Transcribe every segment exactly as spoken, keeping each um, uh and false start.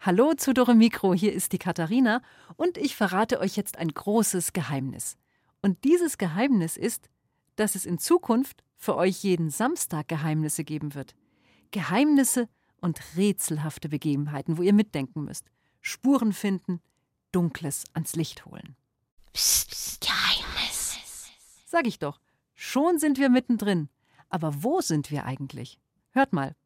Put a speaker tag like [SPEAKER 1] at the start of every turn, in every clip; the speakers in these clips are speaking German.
[SPEAKER 1] Hallo zu Dore Mikro, hier ist die Katharina und ich verrate euch jetzt ein großes Geheimnis. Und dieses Geheimnis ist, dass es in Zukunft für euch jeden Samstag Geheimnisse geben wird. Geheimnisse und rätselhafte Begebenheiten, wo ihr mitdenken müsst. Spuren finden, Dunkles ans Licht holen.
[SPEAKER 2] Psst, psst, Geheimnis.
[SPEAKER 1] Sag ich doch, schon sind wir mittendrin. Aber wo sind wir eigentlich? Hört mal.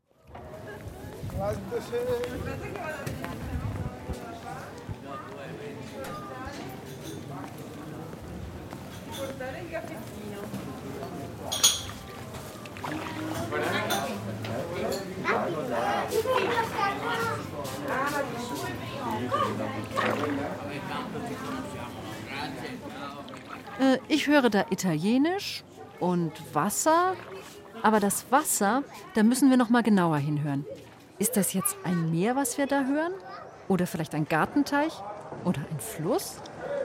[SPEAKER 1] Äh, ich höre da Italienisch und Wasser. Aber das Wasser, da müssen wir noch mal genauer hinhören. Ist das jetzt ein Meer, was wir da hören? Oder vielleicht ein Gartenteich? Oder ein Fluss?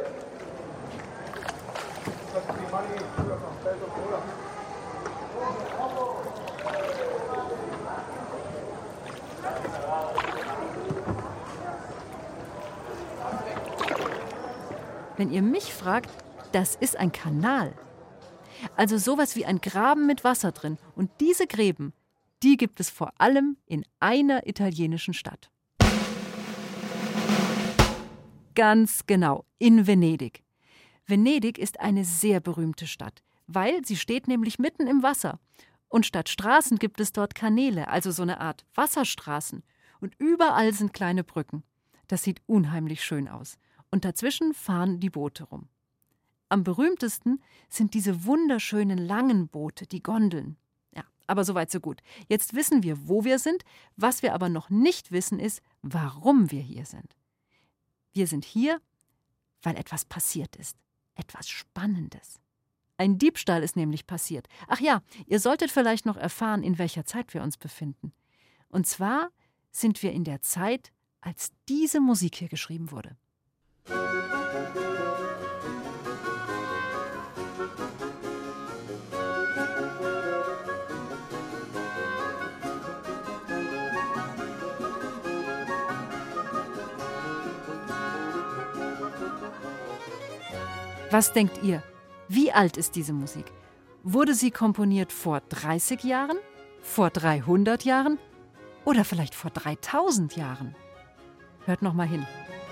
[SPEAKER 1] Wenn ihr mich fragt, das ist ein Kanal. Also sowas wie ein Graben mit Wasser drin. Und diese Gräben, die gibt es vor allem in einer italienischen Stadt. Ganz genau, in Venedig. Venedig ist eine sehr berühmte Stadt, weil sie steht nämlich mitten im Wasser. Und statt Straßen gibt es dort Kanäle, also so eine Art Wasserstraßen. Und überall sind kleine Brücken. Das sieht unheimlich schön aus. Und dazwischen fahren die Boote rum. Am berühmtesten sind diese wunderschönen langen Boote, die Gondeln. Ja, aber soweit so gut. Jetzt wissen wir, wo wir sind. Was wir aber noch nicht wissen, ist, warum wir hier sind. Wir sind hier, weil etwas passiert ist. Etwas Spannendes. Ein Diebstahl ist nämlich passiert. Ach ja, ihr solltet vielleicht noch erfahren, in welcher Zeit wir uns befinden. Und zwar sind wir in der Zeit, als diese Musik hier geschrieben wurde. Was denkt ihr? Wie alt ist diese Musik? Wurde sie komponiert vor dreißig Jahren? Vor dreihundert Jahren? Oder vielleicht vor dreitausend Jahren? Hört noch mal hin.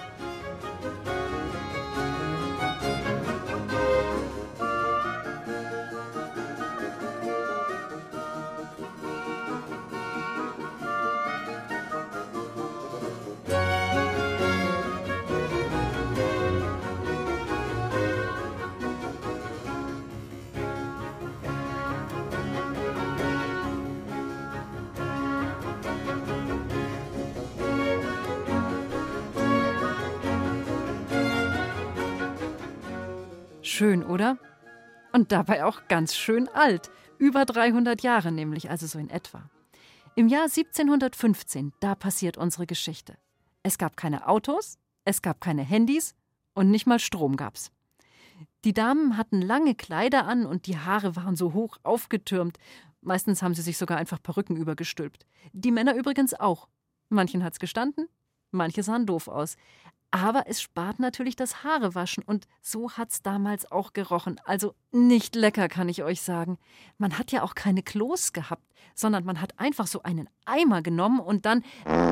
[SPEAKER 1] Schön, oder? Und dabei auch ganz schön alt. Über dreihundert Jahre nämlich, also so in etwa. Im Jahr siebzehnhundertfünfzehn, da passiert unsere Geschichte. Es gab keine Autos, es gab keine Handys und nicht mal Strom gab's. Die Damen hatten lange Kleider an und die Haare waren so hoch aufgetürmt. Meistens haben sie sich sogar einfach Perücken übergestülpt. Die Männer übrigens auch. Manchen hat's gestanden, manche sahen doof aus. Aber es spart natürlich das Haarewaschen und so hat's damals auch gerochen. Also nicht lecker, kann ich euch sagen. Man hat ja auch keine Klos gehabt, sondern man hat einfach so einen Eimer genommen und dann...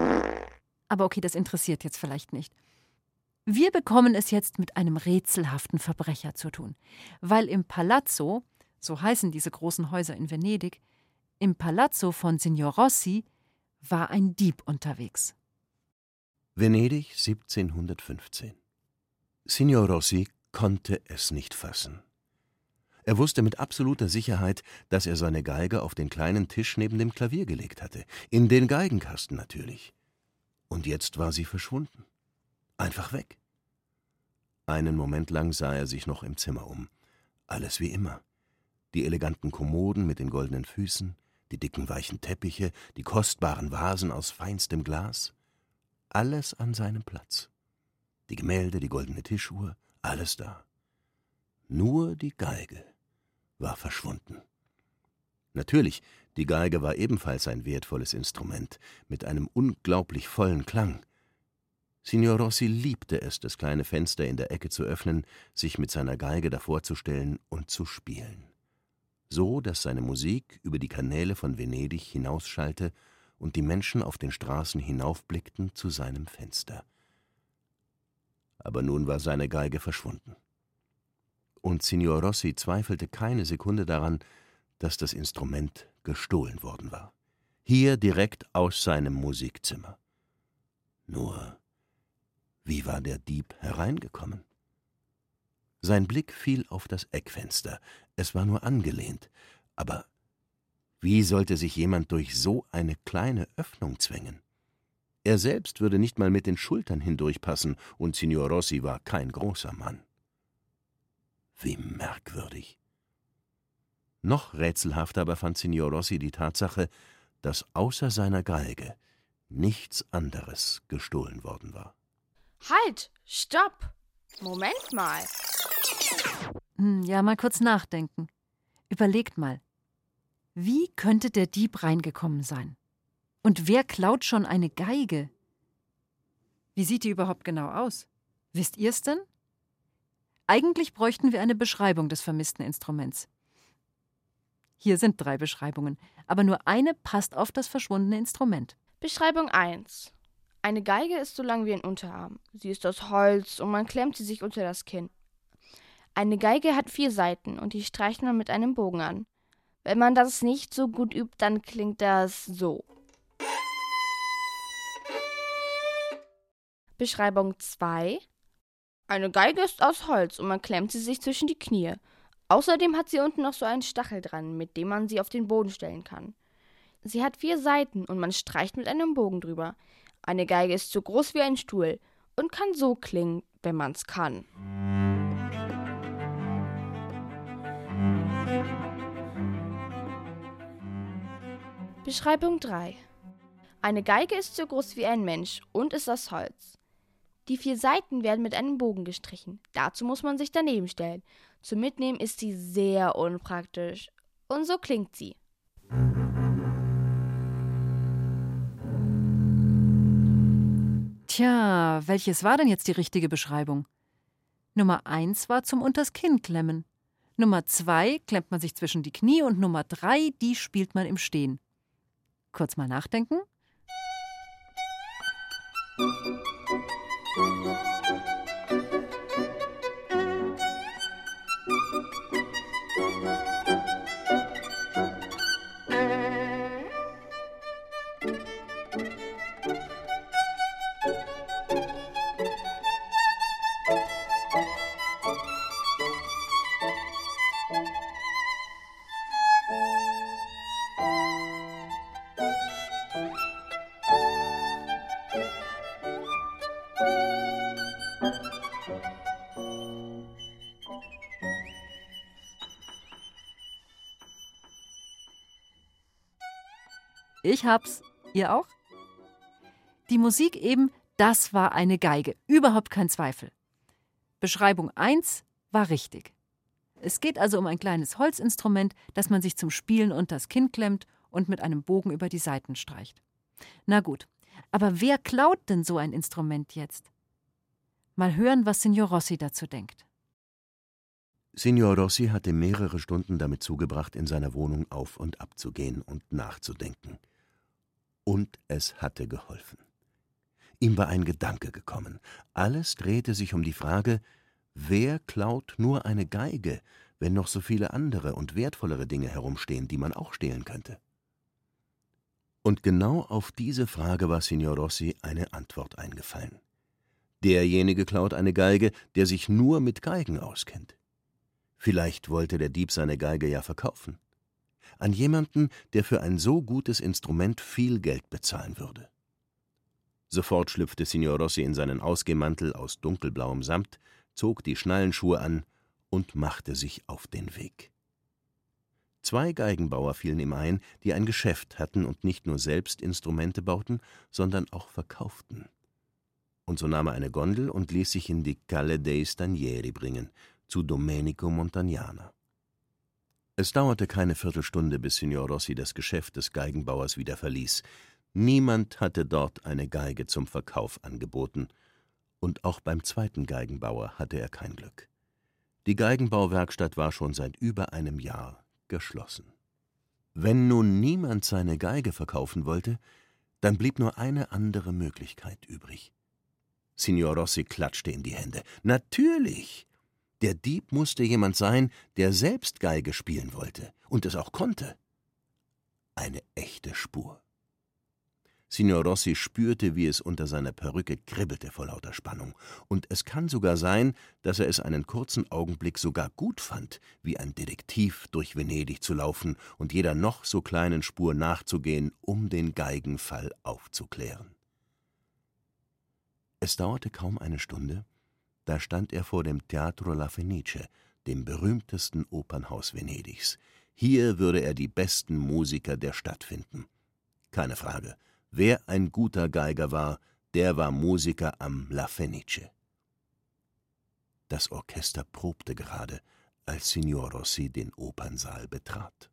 [SPEAKER 1] Aber okay, das interessiert jetzt vielleicht nicht. Wir bekommen es jetzt mit einem rätselhaften Verbrecher zu tun. Weil im Palazzo, so heißen diese großen Häuser in Venedig, im Palazzo von Signor Rossi war ein Dieb unterwegs.
[SPEAKER 3] Venedig siebzehnhundertfünfzehn. Signor Rossi konnte es nicht fassen. Er wusste mit absoluter Sicherheit, dass er seine Geige auf den kleinen Tisch neben dem Klavier gelegt hatte. In den Geigenkasten natürlich. Und jetzt war sie verschwunden. Einfach weg. Einen Moment lang sah er sich noch im Zimmer um. Alles wie immer. Die eleganten Kommoden mit den goldenen Füßen, die dicken weichen Teppiche, die kostbaren Vasen aus feinstem Glas. Alles an seinem Platz. Die Gemälde, die goldene Tischuhr, alles da. Nur die Geige war verschwunden. Natürlich, die Geige war ebenfalls ein wertvolles Instrument, mit einem unglaublich vollen Klang. Signor Rossi liebte es, das kleine Fenster in der Ecke zu öffnen, sich mit seiner Geige davor zu stellen und zu spielen. So, dass seine Musik über die Kanäle von Venedig hinausschallte und die Menschen auf den Straßen hinaufblickten zu seinem Fenster. Aber nun war seine Geige verschwunden. Und Signor Rossi zweifelte keine Sekunde daran, dass das Instrument gestohlen worden war. Hier direkt aus seinem Musikzimmer. Nur, wie war der Dieb hereingekommen? Sein Blick fiel auf das Eckfenster. Es war nur angelehnt. Aber wie sollte sich jemand durch so eine kleine Öffnung zwängen? Er selbst würde nicht mal mit den Schultern hindurchpassen, und Signor Rossi war kein großer Mann. Wie merkwürdig. Noch rätselhafter aber fand Signor Rossi die Tatsache, dass außer seiner Geige nichts anderes gestohlen worden war.
[SPEAKER 4] Halt! Stopp! Moment mal.
[SPEAKER 1] Hm, ja, mal kurz nachdenken. Überlegt mal. Wie könnte der Dieb reingekommen sein? Und wer klaut schon eine Geige? Wie sieht die überhaupt genau aus? Wisst ihr's denn? Eigentlich bräuchten wir eine Beschreibung des vermissten Instruments. Hier sind drei Beschreibungen, aber nur eine passt auf das verschwundene Instrument.
[SPEAKER 4] Beschreibung eins. Eine Geige ist so lang wie ein Unterarm. Sie ist aus Holz und man klemmt sie sich unter das Kinn. Eine Geige hat vier Saiten und die streicht man mit einem Bogen an. Wenn man das nicht so gut übt, dann klingt das so. Beschreibung zwei. Eine Geige ist aus Holz und man klemmt sie sich zwischen die Knie. Außerdem hat sie unten noch so einen Stachel dran, mit dem man sie auf den Boden stellen kann. Sie hat vier Saiten und man streicht mit einem Bogen drüber. Eine Geige ist so groß wie ein Stuhl und kann so klingen, wenn man's kann. Beschreibung drei. Eine Geige ist so groß wie ein Mensch und ist aus Holz. Die vier Saiten werden mit einem Bogen gestrichen. Dazu muss man sich daneben stellen. Zum Mitnehmen ist sie sehr unpraktisch. Und so klingt sie.
[SPEAKER 1] Tja, welches war denn jetzt die richtige Beschreibung? Nummer eins war zum unters Kinn klemmen. Nummer zwei klemmt man sich zwischen die Knie und Nummer drei, die spielt man im Stehen. Kurz mal nachdenken. Ich hab's. Ihr auch? Die Musik eben, das war eine Geige. Überhaupt kein Zweifel. Beschreibung eins war richtig. Es geht also um ein kleines Holzinstrument, das man sich zum Spielen unters Kinn klemmt und mit einem Bogen über die Saiten streicht. Na gut, aber wer klaut denn so ein Instrument jetzt? Mal hören, was Signor Rossi dazu denkt.
[SPEAKER 3] Signor Rossi hatte mehrere Stunden damit zugebracht, in seiner Wohnung auf und ab zu gehen und nachzudenken. Und es hatte geholfen. Ihm war ein Gedanke gekommen. Alles drehte sich um die Frage, wer klaut nur eine Geige, wenn noch so viele andere und wertvollere Dinge herumstehen, die man auch stehlen könnte? Und genau auf diese Frage war Signor Rossi eine Antwort eingefallen. Derjenige klaut eine Geige, der sich nur mit Geigen auskennt. Vielleicht wollte der Dieb seine Geige ja verkaufen. An jemanden, der für ein so gutes Instrument viel Geld bezahlen würde. Sofort schlüpfte Signor Rossi in seinen Ausgehmantel aus dunkelblauem Samt, zog die Schnallenschuhe an und machte sich auf den Weg. Zwei Geigenbauer fielen ihm ein, die ein Geschäft hatten und nicht nur selbst Instrumente bauten, sondern auch verkauften. Und so nahm er eine Gondel und ließ sich in die Calle dei Stanieri bringen, zu Domenico Montagnana. Es dauerte keine Viertelstunde, bis Signor Rossi das Geschäft des Geigenbauers wieder verließ. Niemand hatte dort eine Geige zum Verkauf angeboten, Und auch beim zweiten Geigenbauer hatte er kein Glück. Die Geigenbauwerkstatt war schon seit über einem Jahr geschlossen. Wenn nun niemand seine Geige verkaufen wollte, dann blieb nur eine andere Möglichkeit übrig. Signor Rossi klatschte in die Hände. Natürlich! Der Dieb musste jemand sein, der selbst Geige spielen wollte und es auch konnte. Eine echte Spur. Signor Rossi spürte, wie es unter seiner Perücke kribbelte vor lauter Spannung. Und es kann sogar sein, dass er es einen kurzen Augenblick sogar gut fand, wie ein Detektiv durch Venedig zu laufen und jeder noch so kleinen Spur nachzugehen, um den Geigenfall aufzuklären. Es dauerte kaum eine Stunde, da stand er vor dem Teatro La Fenice, dem berühmtesten Opernhaus Venedigs. Hier würde er die besten Musiker der Stadt finden. Keine Frage. Wer ein guter Geiger war, der war Musiker am La Fenice. Das Orchester probte gerade, als Signor Rossi den Opernsaal betrat.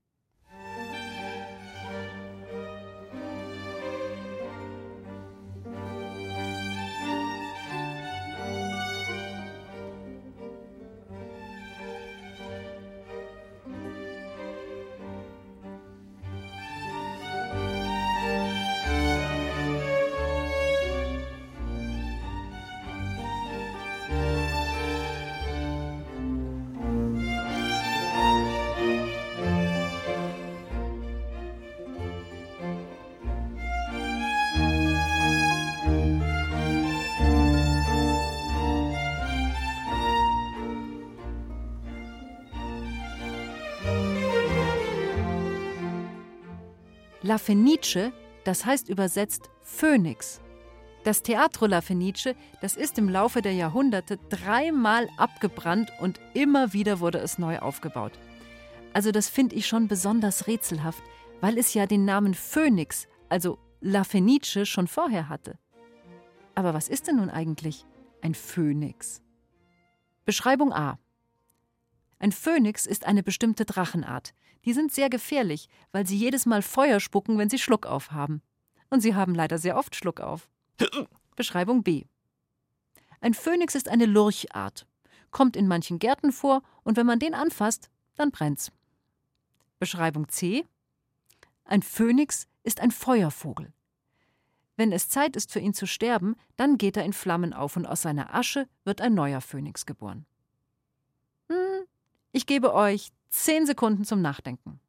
[SPEAKER 1] La Fenice, das heißt übersetzt Phönix. Das Teatro La Fenice, das ist im Laufe der Jahrhunderte dreimal abgebrannt und immer wieder wurde es neu aufgebaut. Also das finde ich schon besonders rätselhaft, weil es ja den Namen Phönix, also La Fenice, schon vorher hatte. Aber was ist denn nun eigentlich ein Phönix? Beschreibung A. Ein Phönix ist eine bestimmte Drachenart. Die sind sehr gefährlich, weil sie jedes Mal Feuer spucken, wenn sie Schluck auf haben. Und sie haben leider sehr oft Schluck auf. Beschreibung B. Ein Phönix ist eine Lurchart, kommt in manchen Gärten vor und wenn man den anfasst, dann brennt's. Beschreibung C. Ein Phönix ist ein Feuervogel. Wenn es Zeit ist für ihn zu sterben, dann geht er in Flammen auf und aus seiner Asche wird ein neuer Phönix geboren. Hm, ich gebe euch zehn Sekunden zum Nachdenken.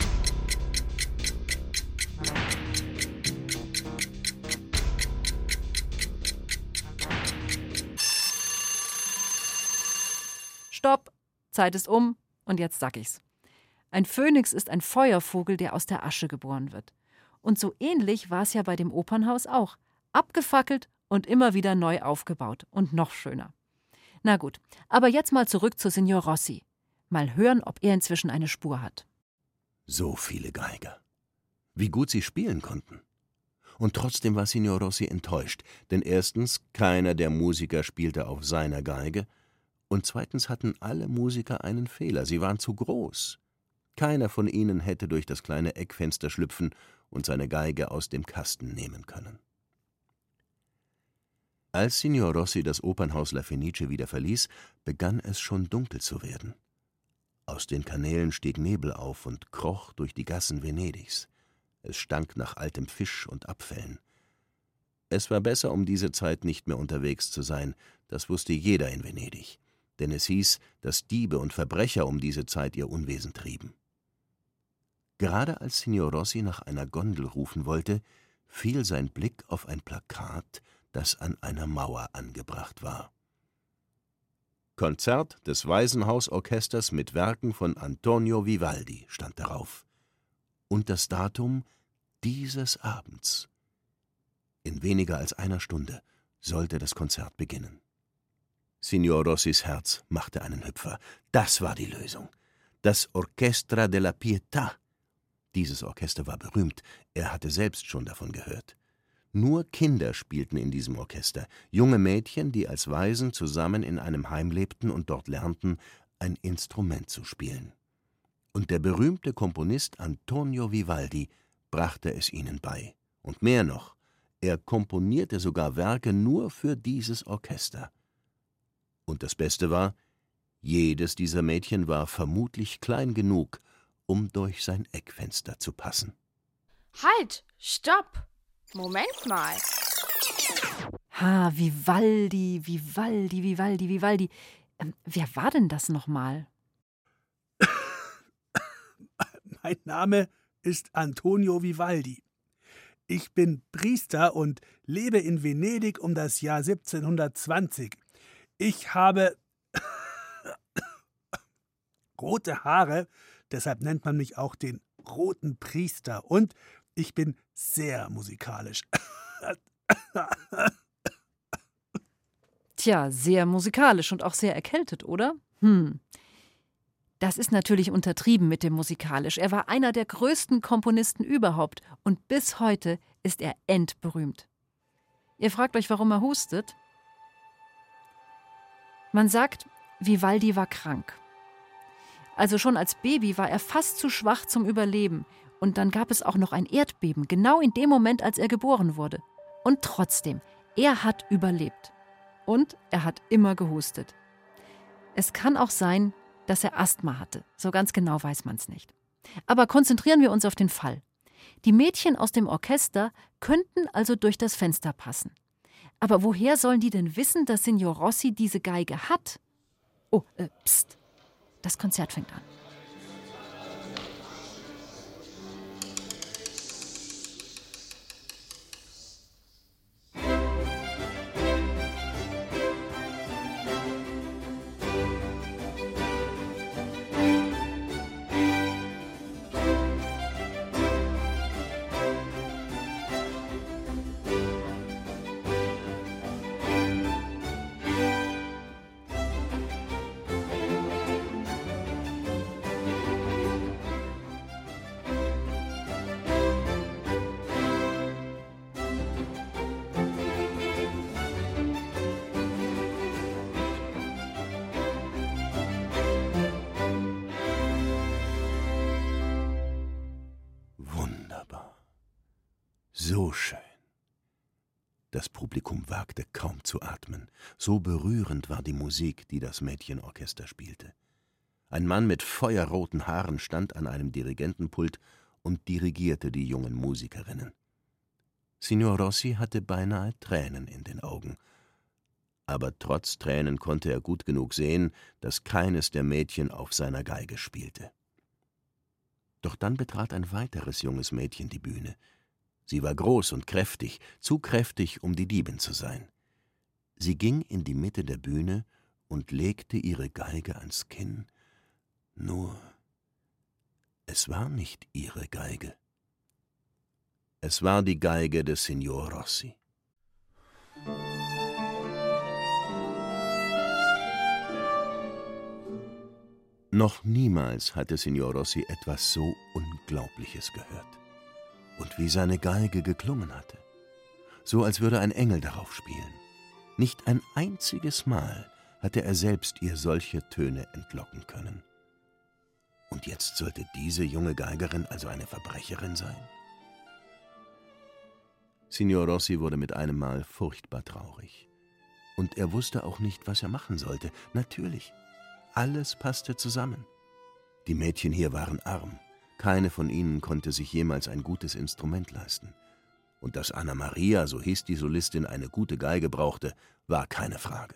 [SPEAKER 1] Stopp, Zeit ist um und jetzt sag ich's. Ein Phönix ist ein Feuervogel, der aus der Asche geboren wird. Und so ähnlich war es ja bei dem Opernhaus auch. Abgefackelt und immer wieder neu aufgebaut und noch schöner. Na gut, aber jetzt mal zurück zu Signor Rossi. Mal hören, ob er inzwischen eine Spur hat.
[SPEAKER 3] So viele Geiger. Wie gut sie spielen konnten. Und trotzdem war Signor Rossi enttäuscht, denn erstens, keiner der Musiker spielte auf seiner Geige und zweitens hatten alle Musiker einen Fehler, sie waren zu groß. Keiner von ihnen hätte durch das kleine Eckfenster schlüpfen und seine Geige aus dem Kasten nehmen können. Als Signor Rossi das Opernhaus La Fenice wieder verließ, begann es schon dunkel zu werden. Aus den Kanälen stieg Nebel auf und kroch durch die Gassen Venedigs. Es stank nach altem Fisch und Abfällen. Es war besser, um diese Zeit nicht mehr unterwegs zu sein, das wusste jeder in Venedig, denn es hieß, dass Diebe und Verbrecher um diese Zeit ihr Unwesen trieben. Gerade als Signor Rossi nach einer Gondel rufen wollte, fiel sein Blick auf ein Plakat, das an einer Mauer angebracht war. Konzert des Waisenhausorchesters mit Werken von Antonio Vivaldi stand darauf. Und das Datum dieses Abends. In weniger als einer Stunde sollte das Konzert beginnen. Signor Rossis Herz machte einen Hüpfer. Das war die Lösung. Das Orchestra della Pietà. Dieses Orchester war berühmt, er hatte selbst schon davon gehört. Nur Kinder spielten in diesem Orchester, junge Mädchen, die als Waisen zusammen in einem Heim lebten und dort lernten, ein Instrument zu spielen. Und der berühmte Komponist Antonio Vivaldi brachte es ihnen bei. Und mehr noch, Er komponierte sogar Werke nur für dieses Orchester. Und das Beste war, jedes dieser Mädchen war vermutlich klein genug, um durch sein Eckfenster zu passen.
[SPEAKER 4] Halt! Stopp! Moment mal.
[SPEAKER 1] Ha, Vivaldi, Vivaldi, Vivaldi, Vivaldi. Ähm, wer war denn das nochmal?
[SPEAKER 5] Mein Name ist Antonio Vivaldi. Ich bin Priester und lebe in Venedig um das Jahr siebzehnhundertzwanzig. Ich habe rote Haare, deshalb nennt man mich auch den Roten Priester. Und ich bin sehr musikalisch.
[SPEAKER 1] Tja, sehr musikalisch und auch sehr erkältet, oder? Hm. Das ist natürlich untertrieben mit dem musikalisch. Er war einer der größten Komponisten überhaupt und bis heute ist er endberühmt. Ihr fragt euch, warum er hustet? Man sagt, Vivaldi war krank. Also schon als Baby war er fast zu schwach zum Überleben. Und dann gab es auch noch ein Erdbeben, genau in dem Moment, als er geboren wurde. Und trotzdem, er hat überlebt. Und er hat immer gehustet. Es kann auch sein, dass er Asthma hatte. So ganz genau weiß man es nicht. Aber konzentrieren wir uns auf den Fall. Die Mädchen aus dem Orchester könnten also durch das Fenster passen. Aber woher sollen die denn wissen, dass Signor Rossi diese Geige hat? Oh, äh, pst. Das Konzert fängt an.
[SPEAKER 3] So schön. Das Publikum wagte kaum zu atmen. So berührend war die Musik, die das Mädchenorchester spielte. Ein Mann mit feuerroten Haaren stand an einem Dirigentenpult und dirigierte die jungen Musikerinnen. Signor Rossi hatte beinahe Tränen in den Augen. Aber trotz Tränen konnte er gut genug sehen, dass keines der Mädchen auf seiner Geige spielte. Doch dann betrat ein weiteres junges Mädchen die Bühne. Sie war groß und kräftig, zu kräftig, um die Diebin zu sein. Sie ging in die Mitte der Bühne und legte ihre Geige ans Kinn. Nur, es war nicht ihre Geige. Es war die Geige des Signor Rossi. Noch niemals hatte Signor Rossi etwas so Unglaubliches gehört. Und wie seine Geige geklungen hatte. So als würde ein Engel darauf spielen. Nicht ein einziges Mal hatte er selbst ihr solche Töne entlocken können. Und jetzt sollte diese junge Geigerin also eine Verbrecherin sein? Signor Rossi wurde mit einem Mal furchtbar traurig. Und er wusste auch nicht, was er machen sollte. Natürlich, alles passte zusammen. Die Mädchen hier waren arm. Keine von ihnen konnte sich jemals ein gutes Instrument leisten. Und dass Anna Maria, so hieß die Solistin, eine gute Geige brauchte, war keine Frage.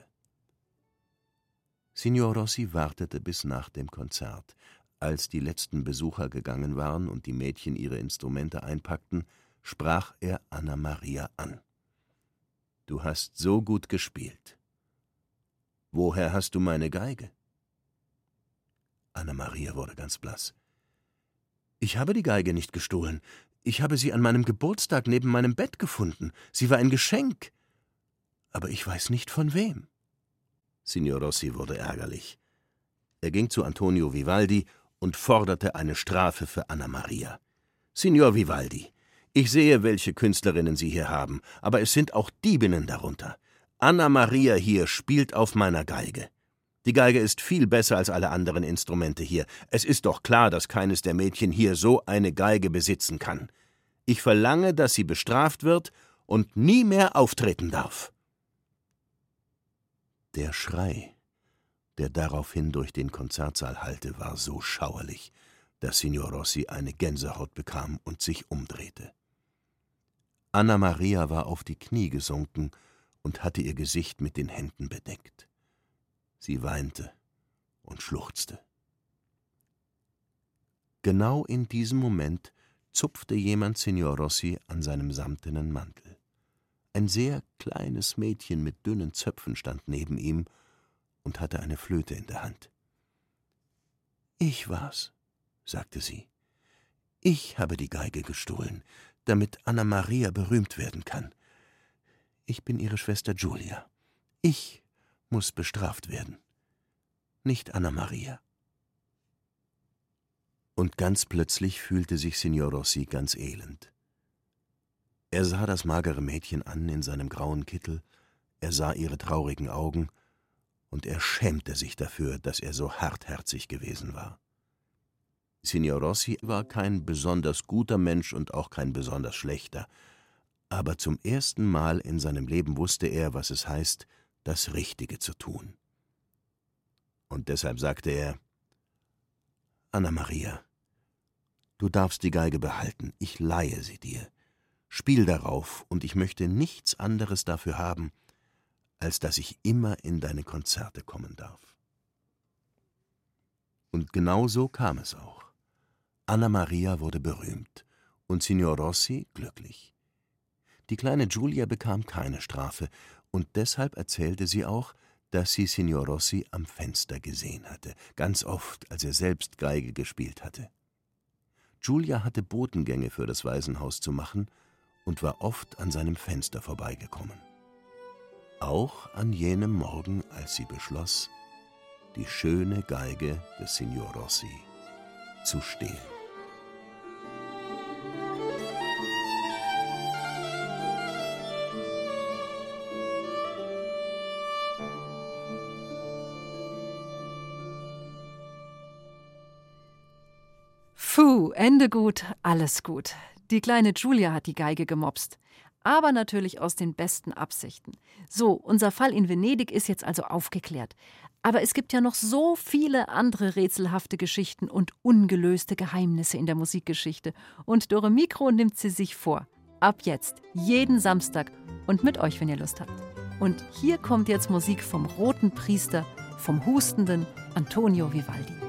[SPEAKER 3] Signor Rossi wartete bis nach dem Konzert. Als die letzten Besucher gegangen waren und die Mädchen ihre Instrumente einpackten, sprach er Anna Maria an. »Du hast so gut gespielt. Woher hast du meine Geige?« Anna Maria wurde ganz blass. »Ich habe die Geige nicht gestohlen. Ich habe sie an meinem Geburtstag neben meinem Bett gefunden. Sie war ein Geschenk. Aber ich weiß nicht von wem.« Signor Rossi wurde ärgerlich. Er ging zu Antonio Vivaldi und forderte eine Strafe für Anna Maria. »Signor Vivaldi, ich sehe, welche Künstlerinnen Sie hier haben, aber es sind auch Diebinnen darunter. Anna Maria hier spielt auf meiner Geige. Die Geige ist viel besser als alle anderen Instrumente hier. Es ist doch klar, dass keines der Mädchen hier so eine Geige besitzen kann. Ich verlange, dass sie bestraft wird und nie mehr auftreten darf. Der Schrei, der daraufhin durch den Konzertsaal hallte, war so schauerlich, dass Signor Rossi eine Gänsehaut bekam und sich umdrehte. Anna Maria war auf die Knie gesunken und hatte ihr Gesicht mit den Händen bedeckt. Sie weinte und schluchzte. Genau in diesem Moment zupfte jemand Signor Rossi an seinem samtenen Mantel. Ein sehr kleines Mädchen mit dünnen Zöpfen stand neben ihm und hatte eine Flöte in der Hand. »Ich war's«, sagte sie. »Ich habe die Geige gestohlen, damit Anna Maria berühmt werden kann. Ich bin ihre Schwester Giulia. Ich muss bestraft werden, nicht Anna Maria.« Und ganz plötzlich fühlte sich Signor Rossi ganz elend. Er sah das magere Mädchen an in seinem grauen Kittel, er sah ihre traurigen Augen, und er schämte sich dafür, dass er so hartherzig gewesen war. Signor Rossi war kein besonders guter Mensch und auch kein besonders schlechter, aber zum ersten Mal in seinem Leben wusste er, was es heißt, das Richtige zu tun. Und deshalb sagte er: »Anna Maria, du darfst die Geige behalten, ich leihe sie dir. Spiel darauf, und ich möchte nichts anderes dafür haben, als dass ich immer in deine Konzerte kommen darf.« Und genau so kam es auch. Anna Maria wurde berühmt und Signor Rossi glücklich. Die kleine Giulia bekam keine Strafe, und deshalb erzählte sie auch, dass sie Signor Rossi am Fenster gesehen hatte, ganz oft, als er selbst Geige gespielt hatte. Giulia hatte Botengänge für das Waisenhaus zu machen und war oft an seinem Fenster vorbeigekommen. Auch an jenem Morgen, als sie beschloss, die schöne Geige des Signor Rossi zu stehlen.
[SPEAKER 1] Puh, Ende gut, alles gut. Die kleine Giulia hat die Geige gemopst. Aber natürlich aus den besten Absichten. So, unser Fall in Venedig ist jetzt also aufgeklärt. Aber es gibt ja noch so viele andere rätselhafte Geschichten und ungelöste Geheimnisse in der Musikgeschichte. Und Dore Mikro nimmt sie sich vor. Ab jetzt, jeden Samstag und mit euch, wenn ihr Lust habt. Und hier kommt jetzt Musik vom Roten Priester, vom hustenden Antonio Vivaldi.